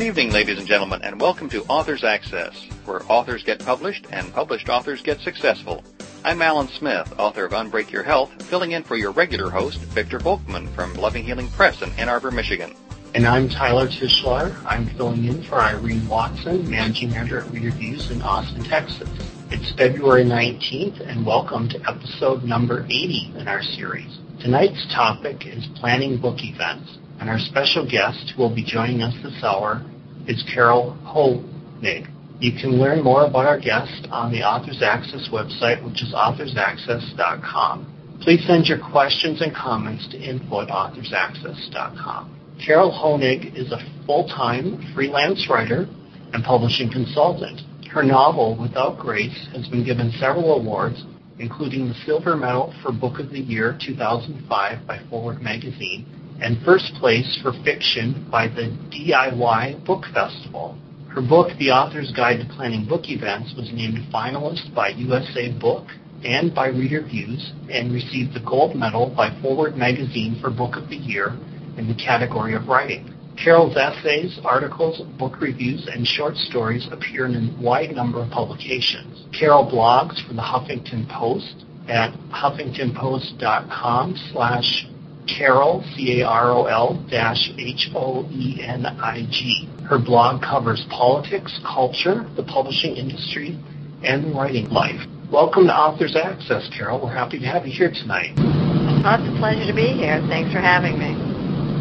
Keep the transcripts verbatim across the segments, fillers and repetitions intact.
evening, ladies and gentlemen, and welcome to Authors Access, where authors get published and published authors get successful. I'm Alan Smith, author of Unbreak Your Health, filling in for your regular host, Victor Volkman from Loving Healing Press in Ann Arbor, Michigan. And I'm Tyler Tischler. I'm filling in for Irene Watson, Managing Editor at Reader Views in Austin, Texas. It's February nineteenth, and welcome to episode number eighty in our series. Tonight's topic is planning book events, and our special guest who will be joining us this hour is Carol Hoenig. You can learn more about our guest on the Authors Access website, which is authors access dot com. Please send your questions and comments to info at authors access dot com. Carol Hoenig is a full-time freelance writer and publishing consultant. Her novel, Without Grace, has been given several awards, including the Silver Medal for Book of the Year two thousand five by Forward Magazine and first place for fiction by the D I Y Book Festival. Her book, The Author's Guide to Planning Book Events, was named finalist by U S A Book and by Reader Views and received the gold medal by Forward Magazine for Book of the Year in the category of writing. Carol's essays, articles, book reviews, and short stories appear in a wide number of publications. Carol blogs for the Huffington Post at huffington post dot com slash Carol, C A R O L, dash H O E N I G. Her blog covers politics, culture, the publishing industry, and the writing life. Welcome to Authors Access, Carol. We're happy to have you here tonight. Well, it's a pleasure to be here. Thanks for having me.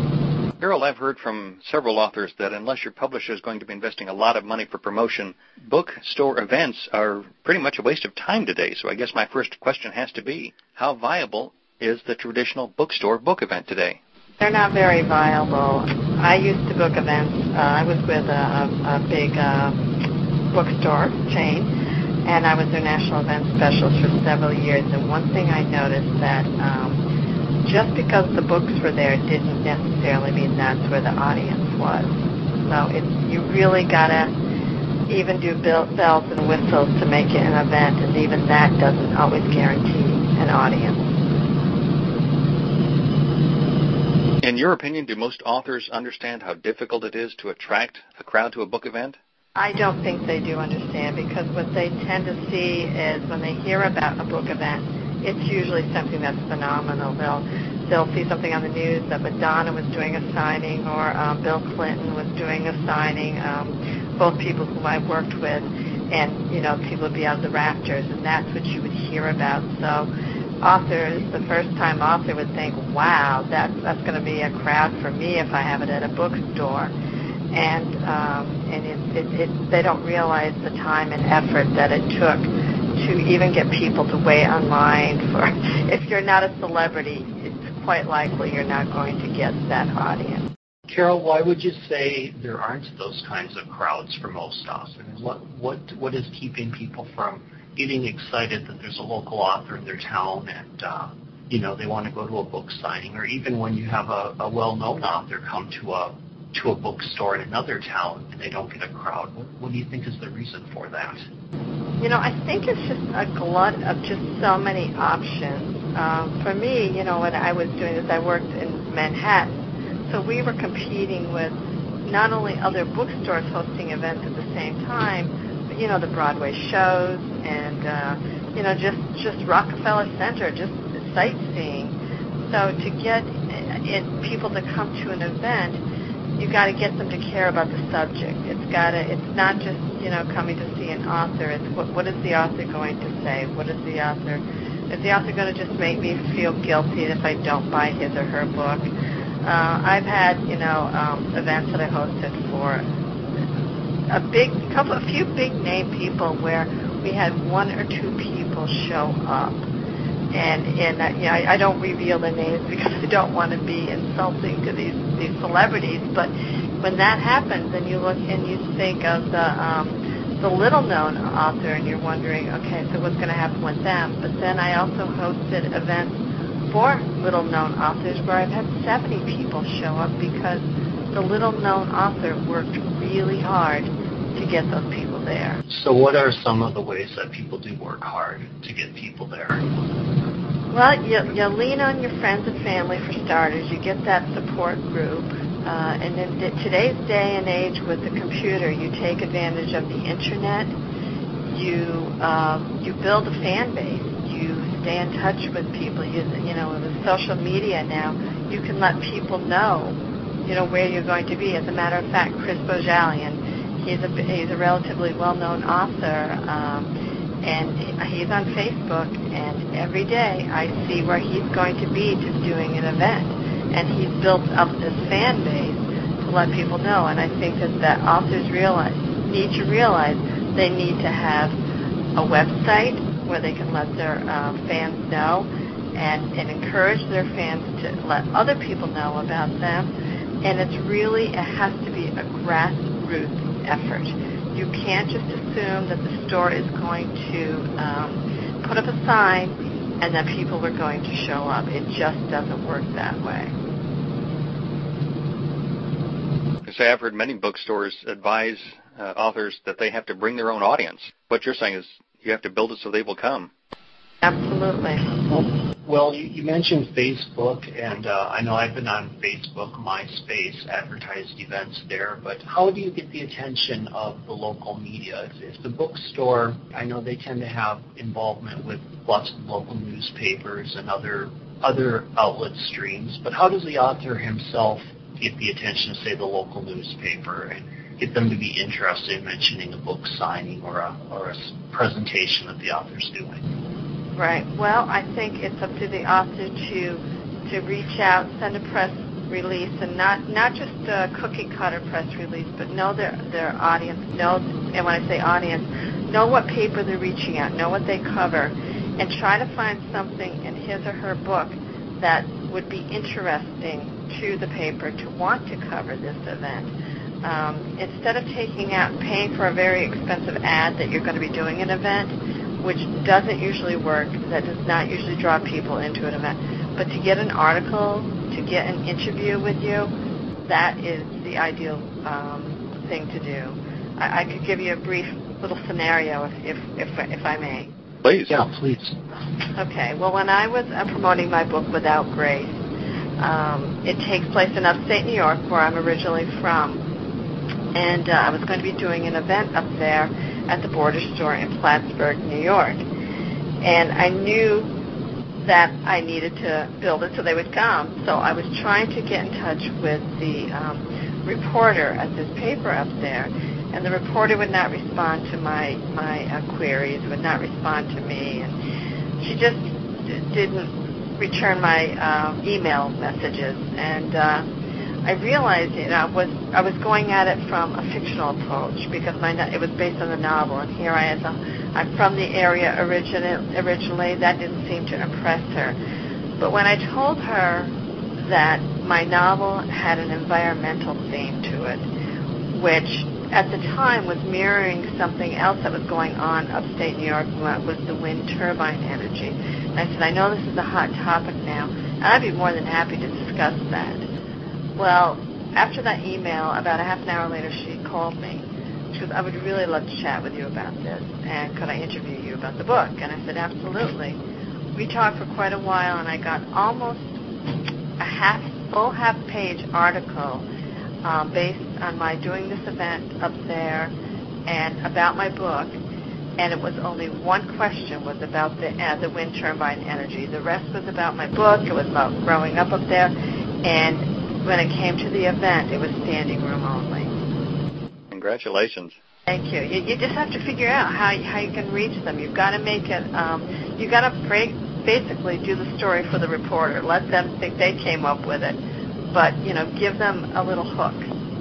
Carol, I've heard from several authors that unless your publisher is going to be investing a lot of money for promotion, bookstore events are pretty much a waste of time today. So I guess my first question has to be, how viable is the traditional bookstore book event today? They're not very viable. I used to book events. Uh, I was with a, a, a big uh, bookstore chain, and I was their national event specialist for several years. And one thing I noticed that um, just because the books were there didn't necessarily mean that's where the audience was. So it's, you really got to even do bells and whistles to make it an event, and even that doesn't always guarantee an audience. In your opinion, do most authors understand how difficult it is to attract a crowd to a book event? I don't think they do understand, because what they tend to see is when they hear about a book event, it's usually something that's phenomenal. They'll they'll see something on the news that Madonna was doing a signing, or um, Bill Clinton was doing a signing, um, both people whom I've worked with, and, you know, people would be out of the rafters, and that's what you would hear about. So authors, the first-time author would think, wow, that's, that's going to be a crowd for me if I have it at a bookstore. And um, and it, it, it, they don't realize the time and effort that it took to even get people to wait online for. If you're not a celebrity, it's quite likely you're not going to get that audience. Carol, why would you say there aren't those kinds of crowds for most authors? What what what is keeping people from getting excited that there's a local author in their town and uh, you know, they want to go to a book signing, or even when you have a, a well-known author come to a to a bookstore in another town and they don't get a crowd? What, what do you think is the reason for that? You know, I think it's just a glut of just so many options. Um, for me, you know, what I was doing is I worked in Manhattan, so we were competing with not only other bookstores hosting events at the same time, but, you know, the Broadway shows and, uh, you know, just, just Rockefeller Center, just sightseeing. So to get it, people to come to an event, you got to get them to care about the subject. It's got to. It's not just, you know, coming to see an author. It's what, what is the author going to say? What is the author? Is the author going to just make me feel guilty if I don't buy his or her book? Uh, I've had, you know, um, events that I hosted for a big couple, a few big name people where we had one or two people show up. And and uh, you know, I, I don't reveal their names because I don't want to be insulting to these, these celebrities. But when that happens, and you look and you think of the um, the little-known author, and you're wondering, okay, so what's going to happen with them? But then I also hosted events for little-known authors where I've had seventy people show up because the little-known author worked really hard to get those people there. So what are some of the ways that people do work hard to get people there? Well, you, you lean on your friends and family for starters. You get that support group. Uh, and in th- today's day and age with the computer, you take advantage of the internet. You uh, you build a fan base. You stay in touch with people. You, you know, with social media now, you can let people know, you know, where you're going to be. As a matter of fact, Chris Bojalian, he's a he's a relatively well-known author, um, and he's on Facebook. And every day, I see where he's going to be to doing an event, and he's built up this fan base to let people know. And I think that that authors realize need to realize they need to have a website where they can let their uh, fans know and, and encourage their fans to let other people know about them. And it's really, it has to be a grassroots effort. You can't just assume that the store is going to um, put up a sign and that people are going to show up. It just doesn't work that way. Say, I've heard many bookstores advise uh, authors that they have to bring their own audience. What you're saying is you have to build it so they will come. Absolutely. Well, you, you mentioned Facebook, and uh, I know I've been on Facebook, MySpace, advertised events there, but how do you get the attention of the local media? If, if the bookstore, I know they tend to have involvement with lots of local newspapers and other other outlet streams, but how does the author himself get the attention of, say, the local newspaper and get them to be interested in mentioning a book signing or a, or a presentation that the author's doing? Right. Well, I think it's up to the author to to reach out, send a press release, and not, not just a cookie-cutter press release, but know their, their audience, know, and when I say audience, know what paper they're reaching out, know what they cover, and try to find something in his or her book that would be interesting to the paper to want to cover this event. Um, instead of taking out and paying for a very expensive ad that you're going to be doing an event, which doesn't usually work, that does not usually draw people into an event, but to get an article, to get an interview with you, that is the ideal um, thing to do. I, I could give you a brief little scenario if, if, if, if I may. Please. Yeah, please. Okay. Well, when I was uh, promoting my book, Without Grace, um, it takes place in upstate New York, where I'm originally from. And uh, I was going to be doing an event up there at the Border Store in Plattsburgh, New York. And I knew that I needed to build it so they would come. So I was trying to get in touch with the um, reporter at this paper up there. And the reporter would not respond to my, my uh, queries, would not respond to me. And she just d- didn't return my uh, email messages. And uh, I realized, you know, I was I was going at it from a fictional approach because my it was based on the novel, and here I am. I'm from the area origin, originally. That didn't seem to impress her. But when I told her that my novel had an environmental theme to it, which at the time was mirroring something else that was going on upstate New York, was the wind turbine energy. And I said, I know this is a hot topic now, and I'd be more than happy to discuss that. Well, after that email, about a half an hour later, she called me. She goes, I would really love to chat with you about this, and could I interview you about the book? And I said, absolutely. We talked for quite a while, and I got almost a half, full half-page article um, based on my doing this event up there and about my book. And it was only one question was about the uh, the wind turbine energy. The rest was about my book. It was about growing up up there, and when it came to the event, it was standing room only. Congratulations. Thank you. You, you just have to figure out how how you can reach them. You've got to make it. Um, you've got to break, basically do the story for the reporter. Let them think they came up with it, but you know, give them a little hook.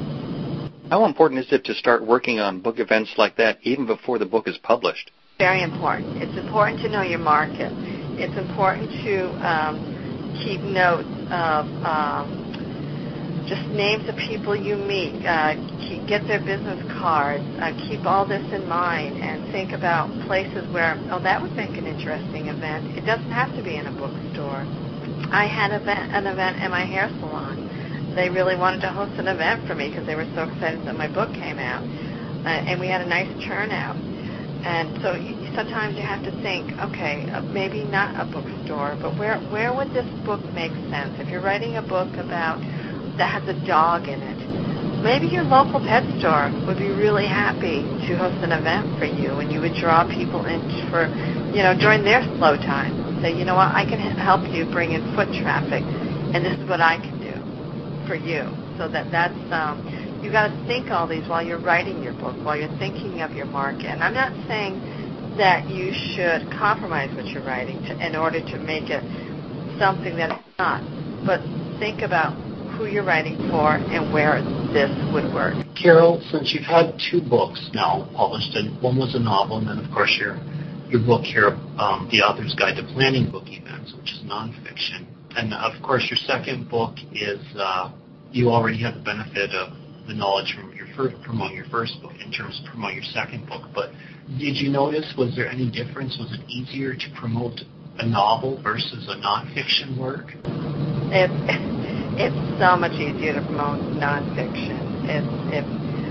How important is it to start working on book events like that even before the book is published? Very important. It's important to know your market. It's important to um, keep notes of um, just names of people you meet. Uh, keep, get their business cards. Uh, keep all this in mind and think about places where, oh, that would make an interesting event. It doesn't have to be in a bookstore. I had event, an event in my hair salon. They really wanted to host an event for me because they were so excited that my book came out. Uh, and we had a nice turnout. And so you, sometimes you have to think, okay, uh, maybe not a bookstore, but where where would this book make sense? If you're writing a book about that has a dog in it. Maybe your local pet store would be really happy to host an event for you, and you would draw people in for, you know, during their slow time. Say, you know what, I can help you bring in foot traffic, and this is what I can do for you. So that that's, um, you got to think all these while you're writing your book, while you're thinking of your market. And I'm not saying that you should compromise what you're writing to, in order to make it something that it's not, but think about who you're writing for and where this would work. Carol, since you've had two books now published, and one was a novel, and then, of course, your your book here, um, The Author's Guide to Planning Book Events, which is nonfiction. And, of course, your second book is, uh, you already have the benefit of the knowledge from your first, promoting your first book in terms of promoting your second book. But did you notice, was there any difference? Was it easier to promote a novel versus a nonfiction work? It's, it's so much easier to promote nonfiction. It's, it,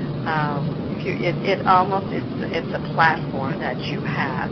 um, if you, it, it almost, it's, it's a platform that you have.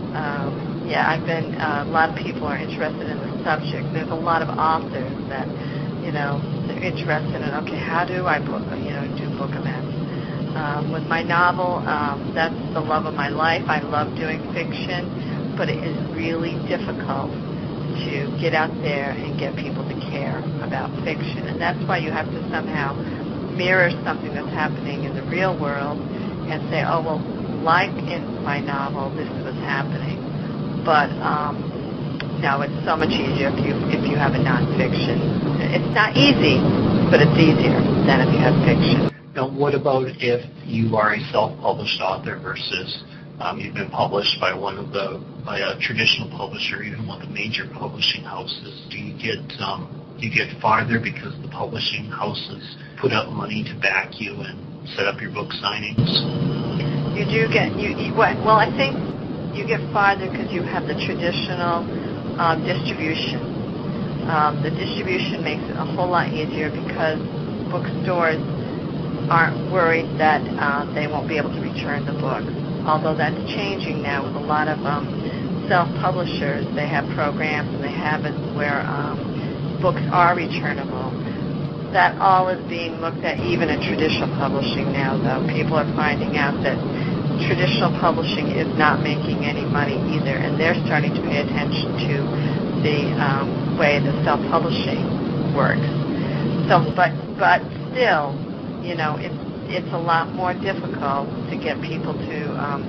Um, yeah, I've been, uh, a lot of people are interested in the subject. There's a lot of authors that, you know, they're interested in, okay, how do I book, you know, do book events? Um, with my novel, um, that's the love of my life. I love doing fiction, but it is really difficult to get out there and get people to care about fiction. And that's why you have to somehow mirror something that's happening in the real world and say, oh, well, like in my novel, this was happening. But um, no, it's so much easier if you if you have a nonfiction. It's not easy, but it's easier than if you have fiction. Now, what about if you are a self-published author versus um, you've been published by one of the by a traditional publisher, even one of the major publishing houses? Do you get um, do you get farther because the publishing houses put up money to back you and set up your book signings? You do get you, you well. I think you get farther because you have the traditional um, distribution. Um, the distribution makes it a whole lot easier because bookstores aren't worried that uh, they won't be able to return the books. Although that's changing now with a lot of um, self-publishers. They have programs and they have it where um, books are returnable. That all is being looked at even in traditional publishing now, though. People are finding out that traditional publishing is not making any money either, and they're starting to pay attention to the um, way the self-publishing works. So, but but still, you know, it's it's a lot more difficult to get people to um,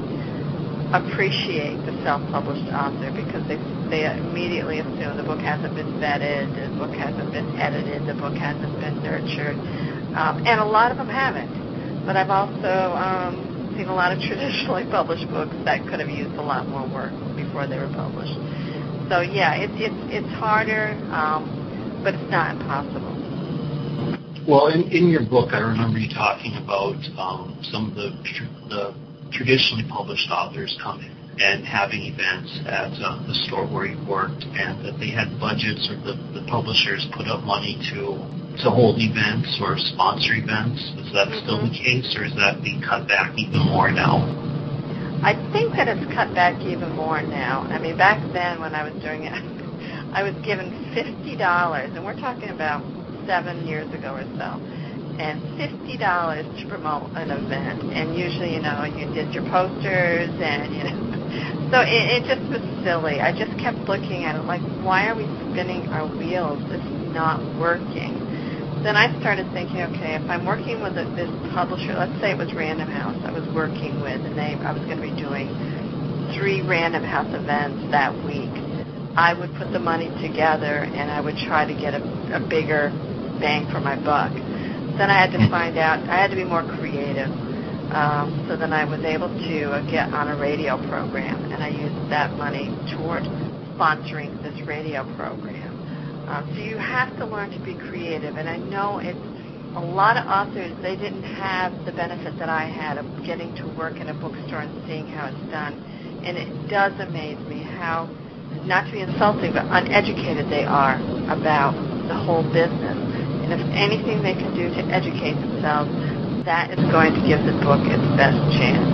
appreciate the self-published author because they they immediately assume the book hasn't been vetted, the book hasn't been edited, the book hasn't been nurtured, um, and a lot of them haven't. But I've also um, seen a lot of traditionally published books that could have used a lot more work before they were published. So yeah, it's it's it's harder, um, but it's not impossible. Well, in, in your book, I remember you talking about um, some of the tr- the traditionally published authors coming and having events at uh, the store where you worked, and that they had budgets, or the, the publishers put up money to to hold events or sponsor events. Is that mm-hmm. still the case, or is that being cut back even more now? I think that it's cut back even more now. I mean, back then when I was doing it, I was given fifty dollars, and we're talking about seven years ago or so, and fifty dollars to promote an event. And usually, you know, you did your posters, and, you know, so it, it just was silly. I just kept looking at it like, why are we spinning our wheels? It's not working. Then I started thinking, okay, if I'm working with a, this publisher, let's say it was Random House I was working with, and they, I was going to be doing three Random House events that week, I would put the money together, and I would try to get a, a bigger bang for my buck. Then I had to find out, I had to be more creative. Um, so then I was able to uh, get on a radio program, and I used that money toward sponsoring this radio program. Um, so you have to learn to be creative, and I know it's a lot of authors, they didn't have the benefit that I had of getting to work in a bookstore and seeing how it's done. And it does amaze me how, not to be insulting, but uneducated they are about the whole business. And if anything they can do to educate themselves, that is going to give the book its best chance.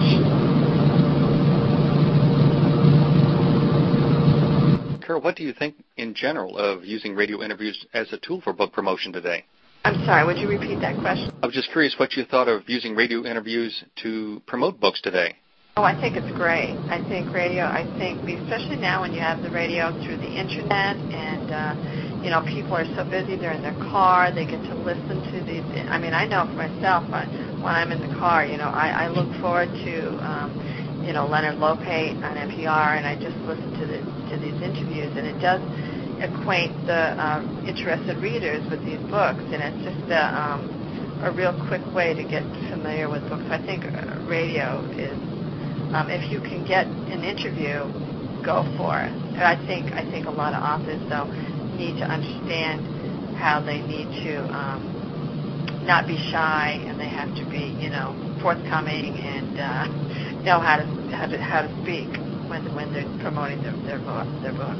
Carol, what do you think in general of using radio interviews as a tool for book promotion today? I'm sorry, would you repeat that question? I was just curious what you thought of using radio interviews to promote books today. Oh, I think it's great. I think radio, I think, especially now when you have the radio through the internet and, uh, you know, people are so busy, they're in their car, they get to listen to these. I mean, I know for myself, when I'm in the car, you know, I, I look forward to, um, you know, Leonard Lopate on N P R, and I just listen to, the, to these interviews, and it does acquaint the um, interested readers with these books, and it's just a, um, a real quick way to get familiar with books. I think radio is, um, if you can get an interview, go for it. I think I think a lot of authors, though, need to understand how they need to um, not be shy, and they have to be, you know, forthcoming and uh, know how to how to how to speak when when they're promoting their their book. Their book.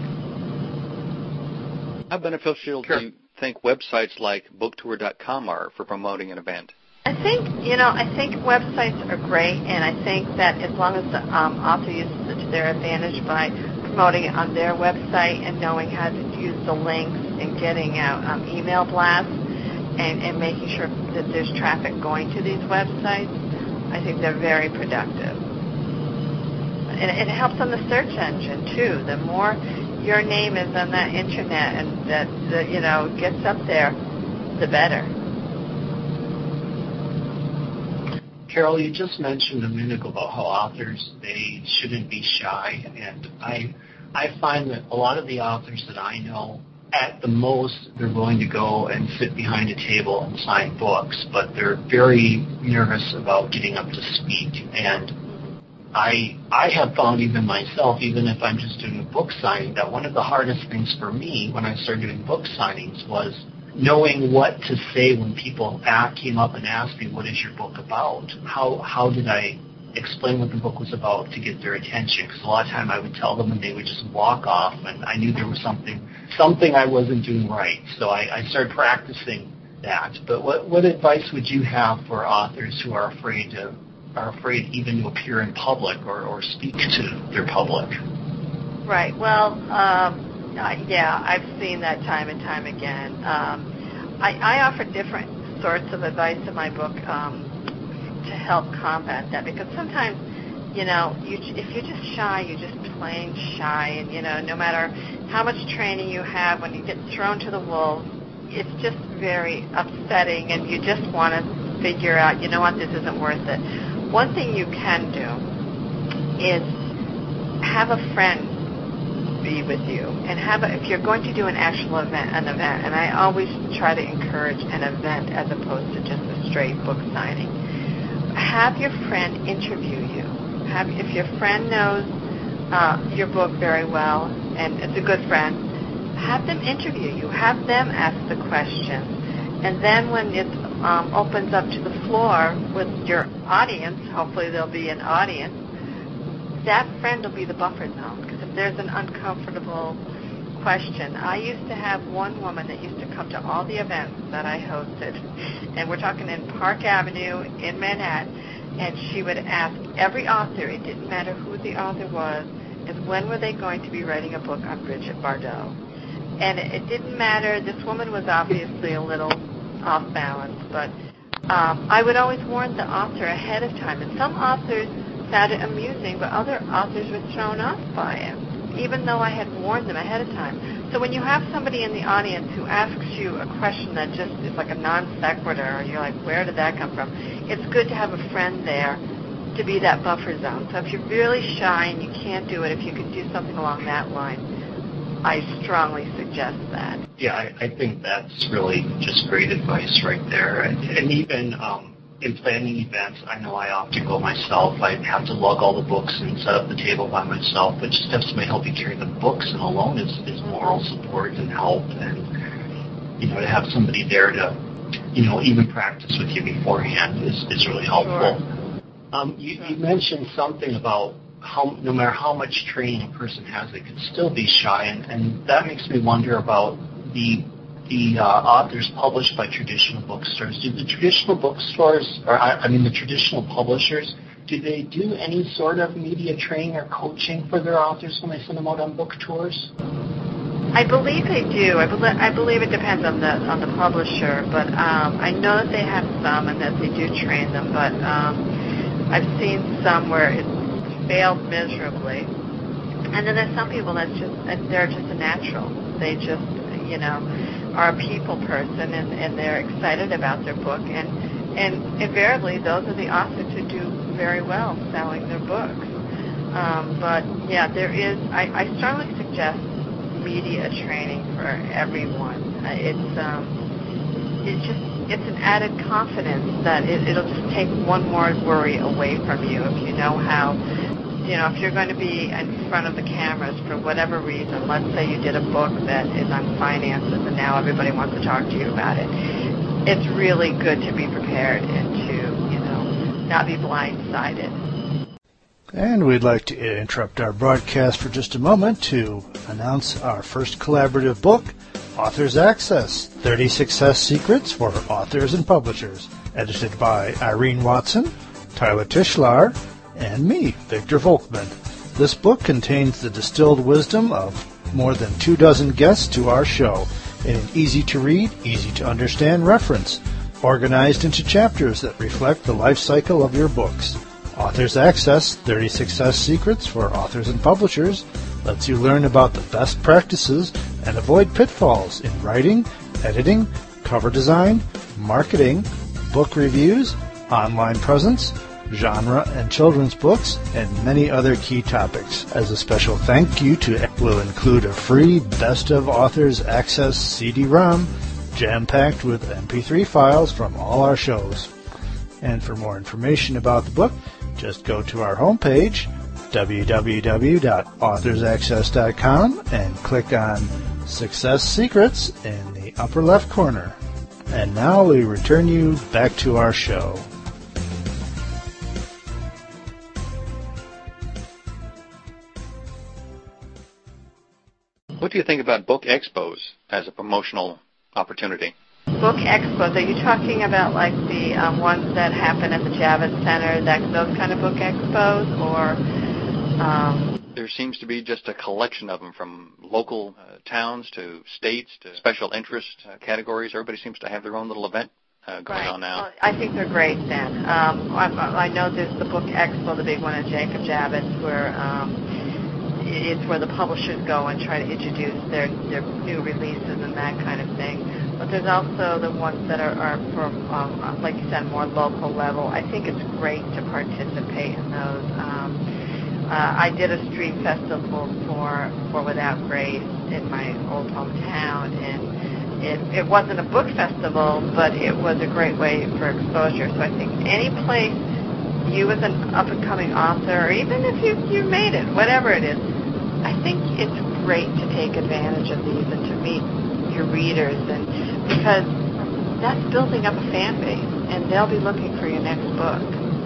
How beneficial Sure. do you think websites like book tour dot com are for promoting an event? I think, you know, I think websites are great, and I think that as long as the um, author uses it to their advantage by promoting it on their website and knowing how to use the links and getting out um, email blasts and, and making sure that there's traffic going to these websites, I think they're very productive. And it helps on the search engine, too. The more your name is on that internet and that, that you know, gets up there, the better. Carol, you just mentioned a minute ago about how authors, they shouldn't be shy, and I I find that a lot of the authors that I know, at the most, they're willing to go and sit behind a table and sign books, but they're very nervous about getting up to speak. And I I have found even myself, even if I'm just doing a book signing, that one of the hardest things for me when I started doing book signings was knowing what to say when people came up and asked me, what is your book about? How how did I explain what the book was about to get their attention? Because a lot of time I would tell them and they would just walk off, and I knew there was something something I wasn't doing right. So I, I started practicing that. But what what advice would you have for authors who are afraid to are afraid even to appear in public or, or speak to their public? Right. Well, um, uh, yeah, I've seen that time and time again. Um, I, I offer different sorts of advice in my book um, to help combat that, because sometimes, you know, you, if you're just shy, you're just plain shy, and, you know, no matter how much training you have, when you get thrown to the wolves, it's just very upsetting, and you just want to figure out, you know what, this isn't worth it. One thing you can do is have a friend be with you, and have a, if you're going to do an actual event, an event, and I always try to encourage an event as opposed to just a straight book signing. Have your friend interview you. Have, if your friend knows uh, your book very well, and it's a good friend, have them interview you. Have them ask the questions. And then when it um, opens up to the floor with your audience, hopefully there'll be an audience, that friend will be the buffer zone. Because if there's an uncomfortable question, I used to have one woman that used to come to all the events that I hosted, and we're talking in Park Avenue in Manhattan, and she would ask every author, it didn't matter who the author was, is when were they going to be writing a book on Brigitte Bardot. And it, it didn't matter. This woman was obviously a little off balance, but um, I would always warn the author ahead of time. And some authors found it amusing, but other authors were thrown off by it, even though I had warned them ahead of time. So when you have somebody in the audience who asks you a question that just is like a non sequitur, or you're like, where did that come from? It's good to have a friend there to be that buffer zone. So if you're really shy and you can't do it, if you can do something along that line, I strongly suggest that. Yeah, I, I think that's really just great advice right there. And, and even um, in planning events, I know I often go myself. I have to lug all the books and set up the table by myself, but just have somebody help you carry the books, and alone is, is moral support and help. And, you know, to have somebody there to, you know, even practice with you beforehand is, is really helpful. Sure. Um, you, you mentioned something about how no matter how much training a person has, they can still be shy, and, and that makes me wonder about the the uh, authors published by traditional bookstores. Do the traditional bookstores, or I, I mean the traditional publishers, do they do any sort of media training or coaching for their authors when they send them out on book tours? I believe they do. I, be- I believe it depends on the on the publisher, but um, I know that they have some and that they do train them. But um, I've seen some where it's failed miserably, and then there's some people that's just they're just a natural. They just you know are a people person and, and they're excited about their book, and and invariably those are the authors who do very well selling their books. Um, but yeah, there is. I, I strongly suggest media training for everyone. Uh, it's um, it's just it's an added confidence that it, it'll just take one more worry away from you if you know how. You know, if you're going to be in front of the cameras for whatever reason, let's say you did a book that is on finances and now everybody wants to talk to you about it. It's really good to be prepared and to, you know, not be blindsided. And we'd like to interrupt our broadcast for just a moment to announce our first collaborative book, Authors Access, thirty Success Secrets for Authors and Publishers, edited by Irene Watson, Tyler Tischler, and me, Victor Volkman. This book contains the distilled wisdom of more than two dozen guests to our show in an easy-to-read, easy-to-understand reference, organized into chapters that reflect the life cycle of your books. Authors Access, thirty Success Secrets for Authors and Publishers, lets you learn about the best practices and avoid pitfalls in writing, editing, cover design, marketing, book reviews, online presence, genre and children's books, and many other key topics. As a special thank you to it will include a free Best of Authors Access C D ROM, jam-packed with M P three files from all our shows. And for more information about the book, just go to our homepage, w w w dot authors access dot com, and click on Success Secrets in the upper left corner. And now we return you back to our show. What do you think about book expos as a promotional opportunity? Book expos, are you talking about like the um, ones that happen at the Javits Center, that, those kind of book expos, or? Um... There seems to be just a collection of them from local uh, towns to states to special interest uh, categories. Everybody seems to have their own little event uh, going right. on now. Well, I think they're great then. Um, I, I know there's the book expo, the big one at Jacob Javits, where um, it's where the publishers go and try to introduce their, their new releases and that kind of thing. But there's also the ones that are, are from, um, like you said, more local level. I think it's great to participate in those. Um, uh, I did a street festival for, for Without Grace in my old hometown, and it, it wasn't a book festival, but it was a great way for exposure. So I think any place you as an up-and-coming author, or even if you, you made it, whatever it is, I think it's great to take advantage of these and to meet your readers, and because that's building up a fan base, and they'll be looking for your next book.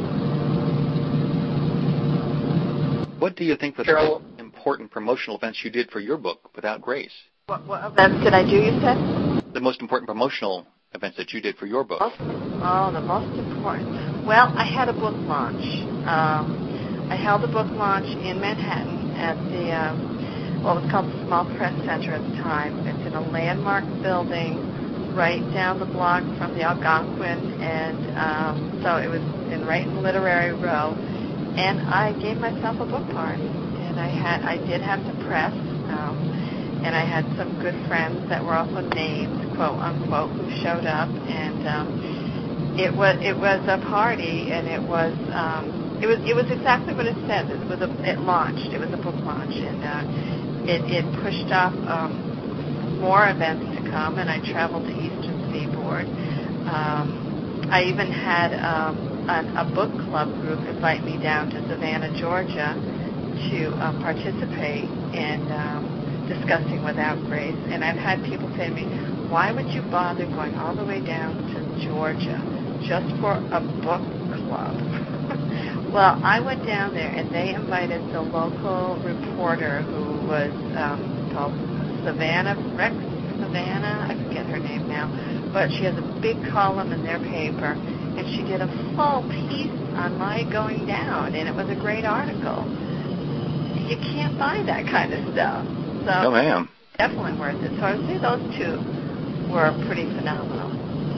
What do you think were the important promotional events you did for your book, Without Grace? What, what events did I do, you said? The most important promotional events that you did for your book. Oh, the most important. Well, I had a book launch. Um, I held a book launch in Manhattan at the, um, what was called the Small Press Center at the time. It's in a landmark building right down the block from the Algonquin, and um, so it was in right in Literary Row. And I gave myself a book party, and I had, I did have the press, um, and I had some good friends that were also named, quote unquote, who showed up, and um, it was it was a party, and it was um, it was it was exactly what it said. It was a, it launched. It was a book launch, and uh, it it pushed off um, more events to come. And I traveled to Eastern Seaboard. Um, I even had um, a, a book club group invite me down to Savannah, Georgia, to uh, participate in um, discussing Without Grace. And I've had people say to me, why would you bother going all the way down to Georgia just for a book club? Well, I went down there, and they invited the local reporter who was um, called Savannah, Rex Savannah, I forget her name now, but she has a big column in their paper, and she did a full piece on my going down, and it was a great article. You can't buy that kind of stuff. So, no, ma'am. definitely worth it. So I would say those two were pretty phenomenal.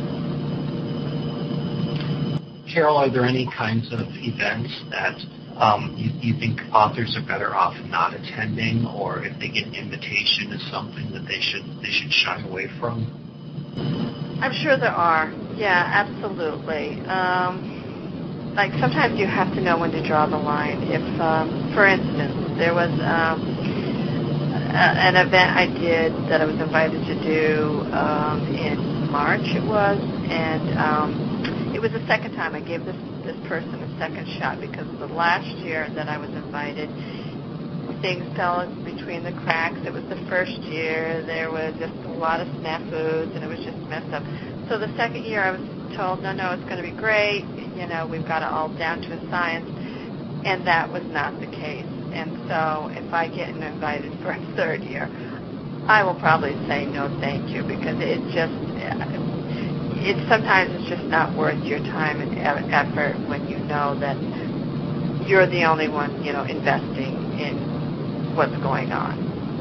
Carol, are there any kinds of events that um, you, you think authors are better off not attending, or if they get an invitation is something that they should they should shy away from? I'm sure there are. Yeah, absolutely. Um, like sometimes you have to know when to draw the line. If, um, for instance, there was um, a, an event I did that I was invited to do um, in March, it was, and um, it was the second time I gave this this person a second shot, because the last year that I was invited, things fell between the cracks. It was the first year. There was just a lot of snafus, and it was just messed up. So the second year I was told, no, no, it's going to be great. You know, we've got it all down to a science. And that was not the case. And so if I get invited for a third year, I will probably say no thank you, because it just... It sometimes it's just not worth your time and effort when you know that you're the only one, you know, investing in what's going on.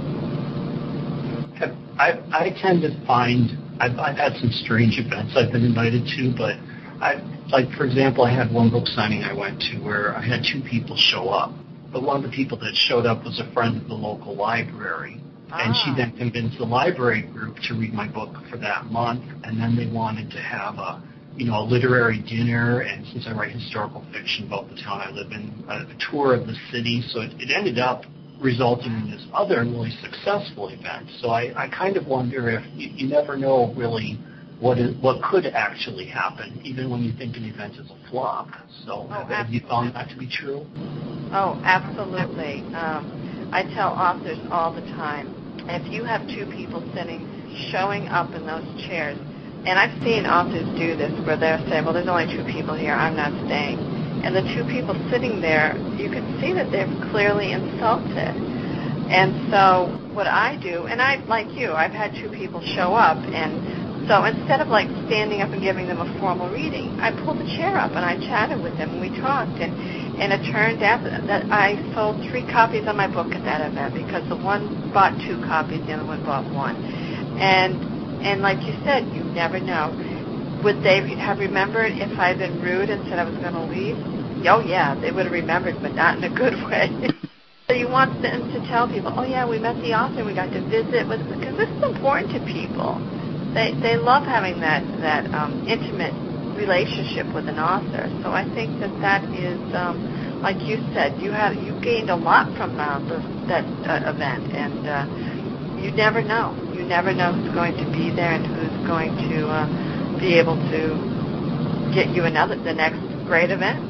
I, I tend to find I've, I've had some strange events I've been invited to, but I, like for example, I had one book signing I went to where I had two people show up, but one of the people that showed up was a friend of the local library. And she then convinced the library group to read my book for that month, and then they wanted to have a, you know, a literary dinner, and since I write historical fiction about the town I live in, a, a tour of the city. So it, it ended up resulting in this other really successful event. So I, I kind of wonder if you, you never know really what is, what could actually happen, even when you think an event is a flop. So oh, have, have you found that to be true? Oh, absolutely. Um, I tell authors all the time, if you have two people sitting, showing up in those chairs, and I've seen authors do this where they'll say, well, there's only two people here, I'm not staying. And the two people sitting there, you can see that they're clearly insulted. And so what I do, and I, like you, I've had two people show up, and so instead of like standing up and giving them a formal reading, I pulled the chair up and I chatted with them and we talked. And, and it turned out that I sold three copies of my book at that event, because the one bought two copies, the other one bought one. And and like you said, you never know. Would they have remembered if I'd been rude and said I was going to leave? Oh, yeah, they would have remembered, but not in a good way. So you want them to tell people, oh, yeah, we met the author, we got to visit with, because this is important to people. They they love having that, that um, intimate relationship with an author. So I think that that is, um, like you said, you have you gained a lot from uh, the, that uh, event, and uh, you never know. You never know who's going to be there and who's going to uh, be able to get you another the next great event.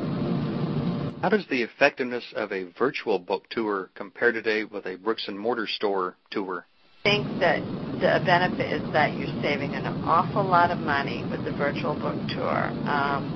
How does the effectiveness of a virtual book tour compare today with a bricks and mortar store tour? I think that the benefit is that you're saving an awful lot of money with the virtual book tour. Um,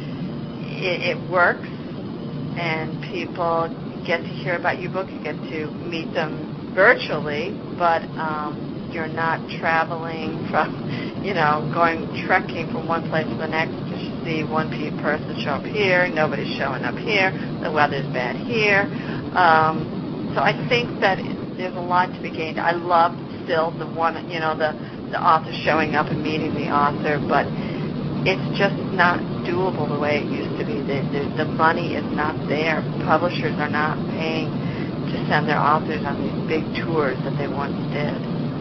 it, it works, and people get to hear about your book. You get to meet them virtually, but um, you're not traveling from, you know, going trekking from one place to the next to see one person show up here, nobody's showing up here, the weather's bad here. Um, so I think that it, there's a lot to be gained. I love still the one, you know, the, the author showing up and meeting the author, but it's just not doable the way it used to be. The, the, the money is not there. Publishers are not paying to send their authors on these big tours that they once did.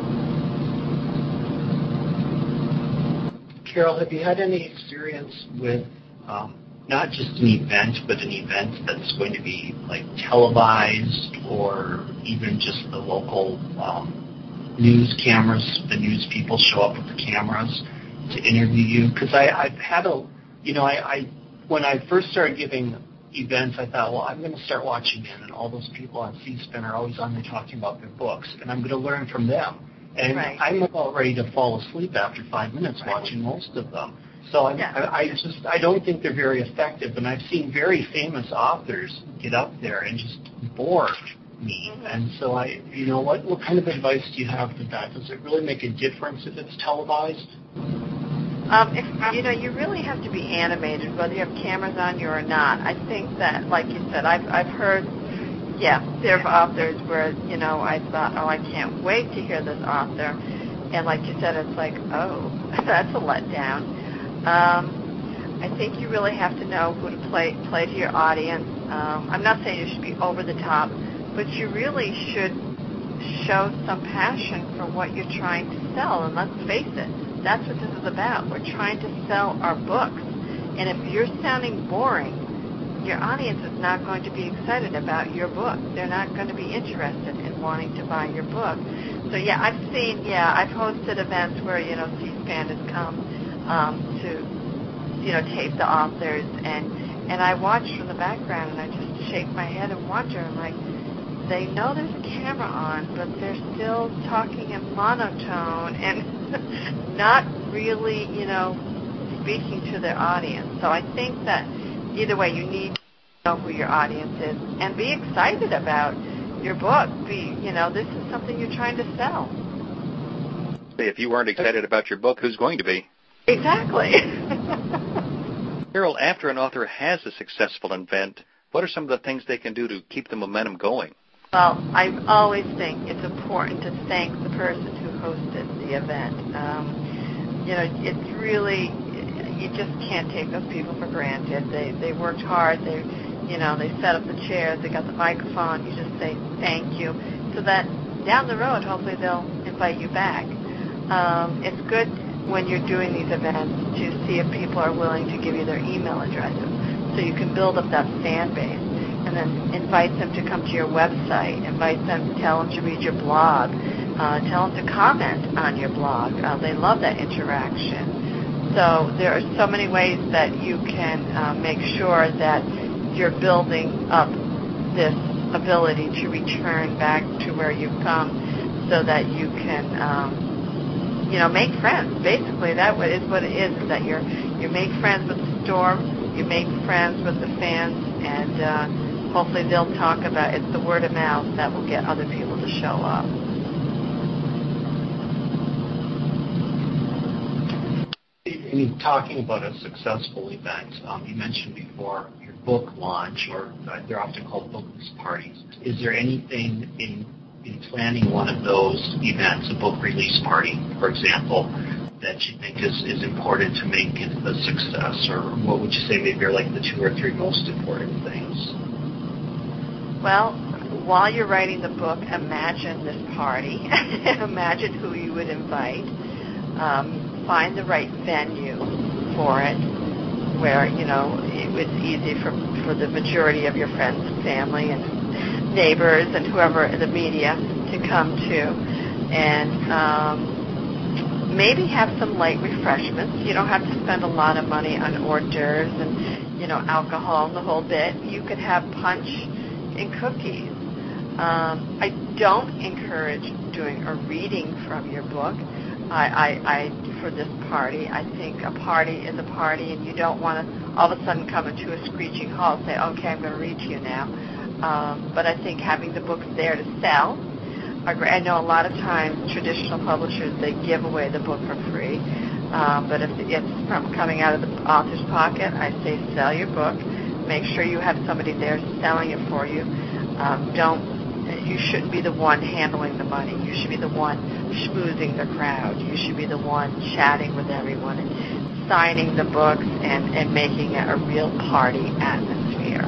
Carol, have you had any experience with um, not just an event, but an event that's going to be like televised, or even just the local um, news cameras, the news people show up with the cameras to interview you? Because I've had a, you know, I, I when I first started giving events, I thought, well, I'm going to start watching them, and all those people on C-SPAN are always on there talking about their books, and I'm going to learn from them. And right. I'm about ready to fall asleep after five minutes right. watching most of them. So I, yeah. I, I just I don't think they're very effective. And I've seen very famous authors get up there and just bore me. Mm-hmm. And so I, you know, what what kind of advice do you have for that? Does it really make a difference if it's televised? Um, if, you know, you really have to be animated, whether you have cameras on you or not. I think that, like you said, I've I've heard Yeah, there are authors where, you know, I thought, oh, I can't wait to hear this author. And like you said, it's like, oh, that's a letdown. Um, I think you really have to know who to play play to your audience. Um, I'm not saying you should be over the top, but you really should show some passion for what you're trying to sell. And let's face it, that's what this is about. We're trying to sell our books. And if you're sounding boring, your audience is not going to be excited about your book. They're not going to be interested in wanting to buy your book. So, yeah, I've seen, yeah, I've hosted events where, you know, C-SPAN has come um, to, you know, tape the authors. And, and I watch from the background, and I just shake my head and wonder, I'm like, they know there's a camera on, but they're still talking in monotone and not really, you know, speaking to their audience. So I think that either way, you need to know who your audience is and be excited about your book. Be, you know, this is something you're trying to sell. If you weren't excited about your book, who's going to be? Exactly. Carol, after an author has a successful event, what are some of the things they can do to keep the momentum going? Well, I always think it's important to thank the person who hosted the event. Um, you know, it's really, you just can't take those people for granted. They they worked hard. They, you know, they set up the chairs. They got the microphone. You just say thank you, so that down the road, hopefully they'll invite you back. Um, it's good when you're doing these events to see if people are willing to give you their email addresses, so you can build up that fan base. And then invite them to come to your website. Invite them, tell them to read your blog. Uh, tell them to comment on your blog. Uh, they love that interaction. So there are so many ways that you can uh, make sure that you're building up this ability to return back to where you've come, so that you can, um, you know, make friends. Basically, that is what it is. Is that you're you make friends with the store, you make friends with the fans, and uh, hopefully they'll talk about, it's the word of mouth that will get other people to show up. In talking about a successful event, um, you mentioned before your book launch, or uh, they're often called book release parties. Is there anything in, in planning one of those events, a book release party, for example, that you think is, is important to make it a success? Or what would you say maybe are like the two or three most important things? Well, while you're writing the book, imagine this party. Imagine who you would invite. Um, find the right venue for it, where, you know, it's easy for, for the majority of your friends and family and neighbors and whoever in the media to come to. And um, maybe have some light refreshments. You don't have to spend a lot of money on hors d'oeuvres and, you know, alcohol and the whole bit. You could have punch and cookies. Um, I don't encourage doing a reading from your book. I, I, I, for this party, I think a party is a party, and you don't want to all of a sudden come into a screeching halt and say, okay, I'm going to read to you now. Um, but I think having the books there to sell are great. I know a lot of times traditional publishers, they give away the book for free. Um, but if it's from coming out of the author's pocket, I say sell your book. Make sure you have somebody there selling it for you. Um, don't. You shouldn't be the one handling the money. You should be the one schmoozing the crowd. You should be the one chatting with everyone and signing the books and, and making it a real party atmosphere.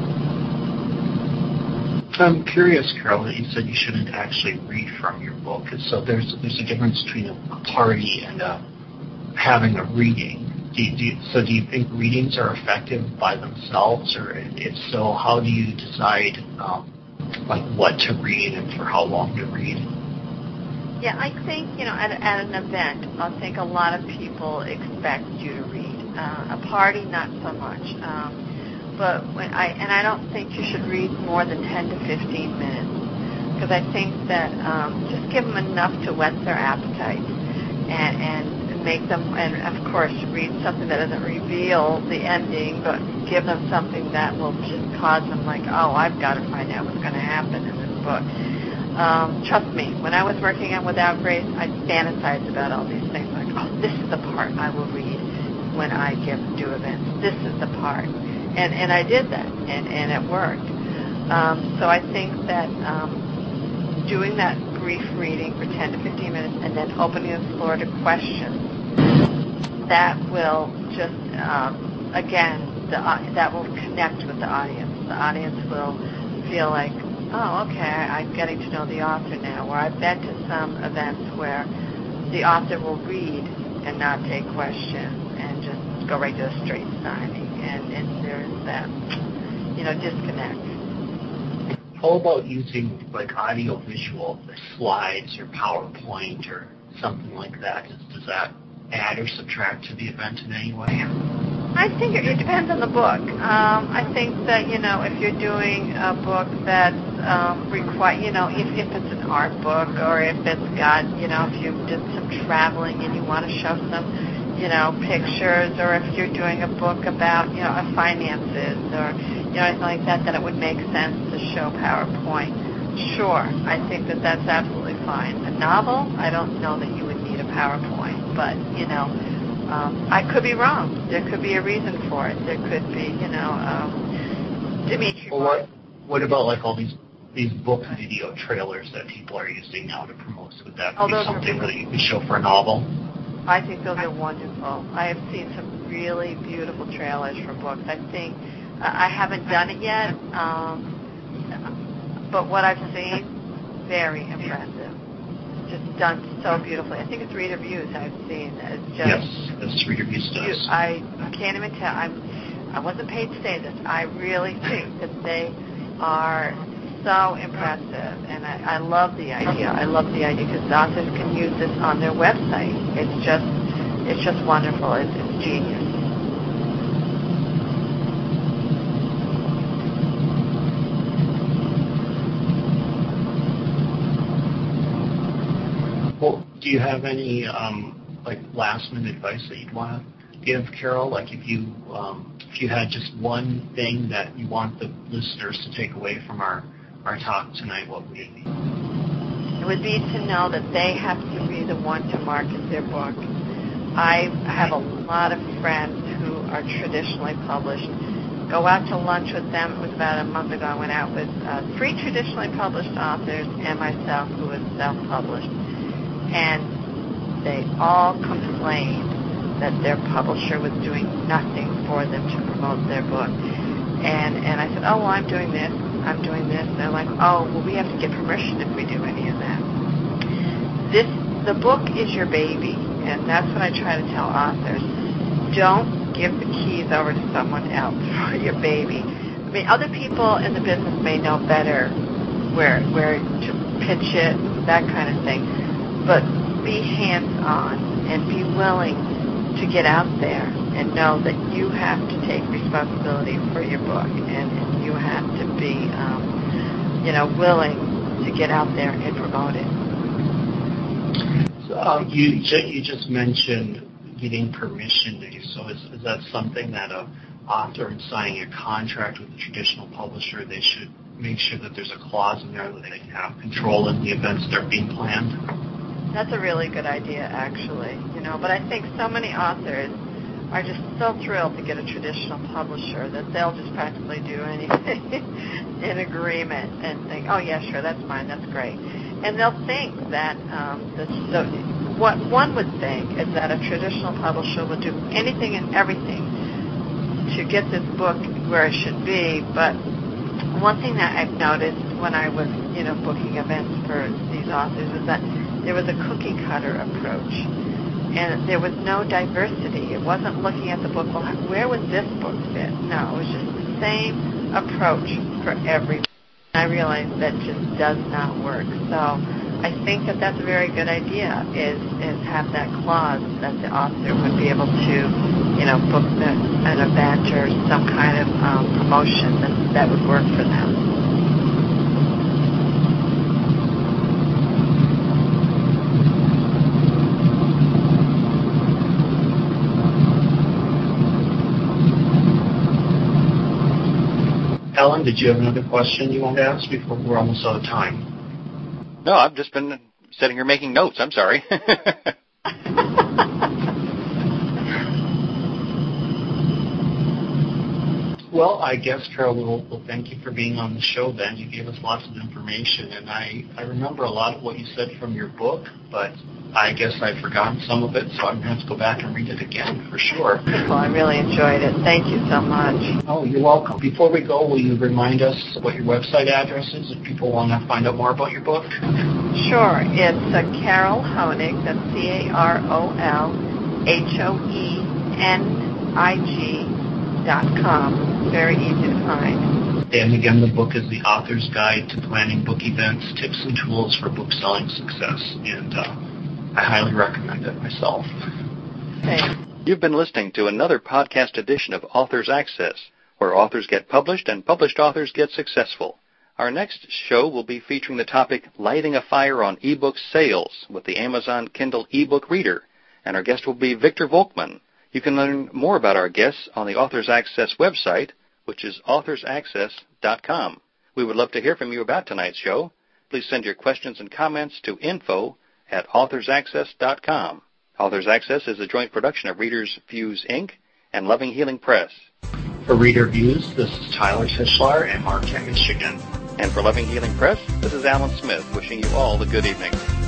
I'm curious, Carol, that you said you shouldn't actually read from your book. So there's there's a difference between a party and a, having a reading. Do you, do you, so do you think readings are effective by themselves, or if so, how do you decide um, like what to read and for how long to read? Yeah, I think, you know, at, at an event, I think a lot of people expect you to read. Uh, a party, not so much. Um, but when I and I don't think you should read more than ten to fifteen minutes, because I think that um, just give them enough to whet their appetite and and. make them, and of course, read something that doesn't reveal the ending, but give them something that will just cause them like, oh, I've got to find out what's going to happen in this book. Um, trust me, when I was working on Without Grace, I fantasized about all these things, like, oh, this is the part I will read when I give do events. This is the part. And and I did that, and, and it worked. Um, so I think that um, doing that brief reading for ten to fifteen minutes and then opening the floor to questions, that will just, um, again, the, uh, that will connect with the audience. The audience will feel like, oh, okay, I'm getting to know the author now. Or I've been to some events where the author will read and not take questions and just go right to a straight signing. And, and there's that, you know, disconnect. How about using like audio-visual slides or PowerPoint or something like that? Does that add or subtract to the event in any way? I think it, it depends on the book. Um, I think that, you know, if you're doing a book that's um, require, you know, if, if it's an art book or if it's got, you know, if you did some traveling and you want to show some, you know, pictures, or if you're doing a book about, you know, finances or, you know, anything like that, then it would make sense to show PowerPoint. Sure, I think that that's absolutely fine. A novel, I don't know that you would need a PowerPoint, but, you know, um, I could be wrong. There could be a reason for it. There could be, you know, um, Dimitri. Well, what, what about like all these these book video trailers that people are using now to promote? Would that oh, be something that you could show for a novel? I think those are wonderful. I have seen some really beautiful trailers for books. I think uh, I haven't done it yet, um, but what I've seen, very impressive. Just done so beautifully. I think it's Reader Views I've seen. It's just, yes, it's Reader Views does. I can't even tell. I'm, I wasn't paid to say this. I really think that they are so impressive, and I, I love the idea. I love the idea because authors can use this on their website. It's just, it's just wonderful. It's, it's genius. Well, do you have any um, like last minute advice that you'd want to give, Carol? Like if you um, if you had just one thing that you want the listeners to take away from our our talk tonight, what would it be? It would be to know that they have to be the one to market their book. I have a lot of friends who are traditionally published. Go out to lunch with them. It was about a month ago. I went out with uh, three traditionally published authors and myself, who was self-published. And they all complained that their publisher was doing nothing for them to promote their book. And and I said, oh, well, I'm doing this, I'm doing this. And they're like, oh, well, we have to get permission if we do any of that. This, the book is your baby, and that's what I try to tell authors. Don't give the keys over to someone else for your baby. I mean, other people in the business may know better where where to pitch it, that kind of thing. But be hands-on and be willing to get out there and know that you have to take responsibility for your book, and, and you have to be, um, you know, willing to get out there and promote it. So, uh, you you just mentioned getting permission to do so. Is, is that something that a author in signing a contract with a traditional publisher, they should make sure that there's a clause in there that they have control in the events that are being planned? That's a really good idea, actually. You know, but I think so many authors are just so thrilled to get a traditional publisher that they'll just practically do anything in agreement and think, oh yeah, sure, that's fine, that's great. And they'll think that um, the, so what one would think is that a traditional publisher would do anything and everything to get this book where it should be. But one thing that I've noticed when I was, you know, booking events for these authors is that there was a cookie cutter approach, and there was no diversity. It wasn't looking at the book, well, where would this book fit? No, it was just the same approach for everyone. I realized that just does not work. So I think that that's a very good idea, is is have that clause that the author would be able to, you know, book the, an event or some kind of um, promotion that, that would work for them. Ellen, did you have another question you wanted to ask before we're almost out of time? No, I've just been sitting here making notes. I'm sorry. Well, I guess, Carol, we'll, we'll thank you for being on the show then. You gave us lots of information, and I, I remember a lot of what you said from your book, but I guess I've forgotten some of it, so I'm going to have to go back and read it again, for sure. Well, I really enjoyed it. Thank you so much. Oh, you're welcome. Before we go, will you remind us what your website address is if people want to find out more about your book? Sure. It's uh, Carol Hoenig, that's C A R O L H O E N I G dot com. Very easy to find. And again, the book is The Author's Guide to Planning Book Events, Tips and Tools for Book Selling Success. And uh, I highly recommend it myself. Thanks. You've been listening to another podcast edition of Authors Access, where authors get published and published authors get successful. Our next show will be featuring the topic Lighting a Fire on eBook Sales with the Amazon Kindle eBook Reader, and our guest will be Victor Volkman. You can learn more about our guests on the Authors Access website, which is authors access dot com. We would love to hear from you about tonight's show. Please send your questions and comments to info at authors access dot com. Authors Access is a joint production of Readers Views, Incorporated and Loving Healing Press. For Reader Views, this is Tyler Tischler in Marquette, Michigan. And for Loving Healing Press, this is Alan Smith, wishing you all a good evening.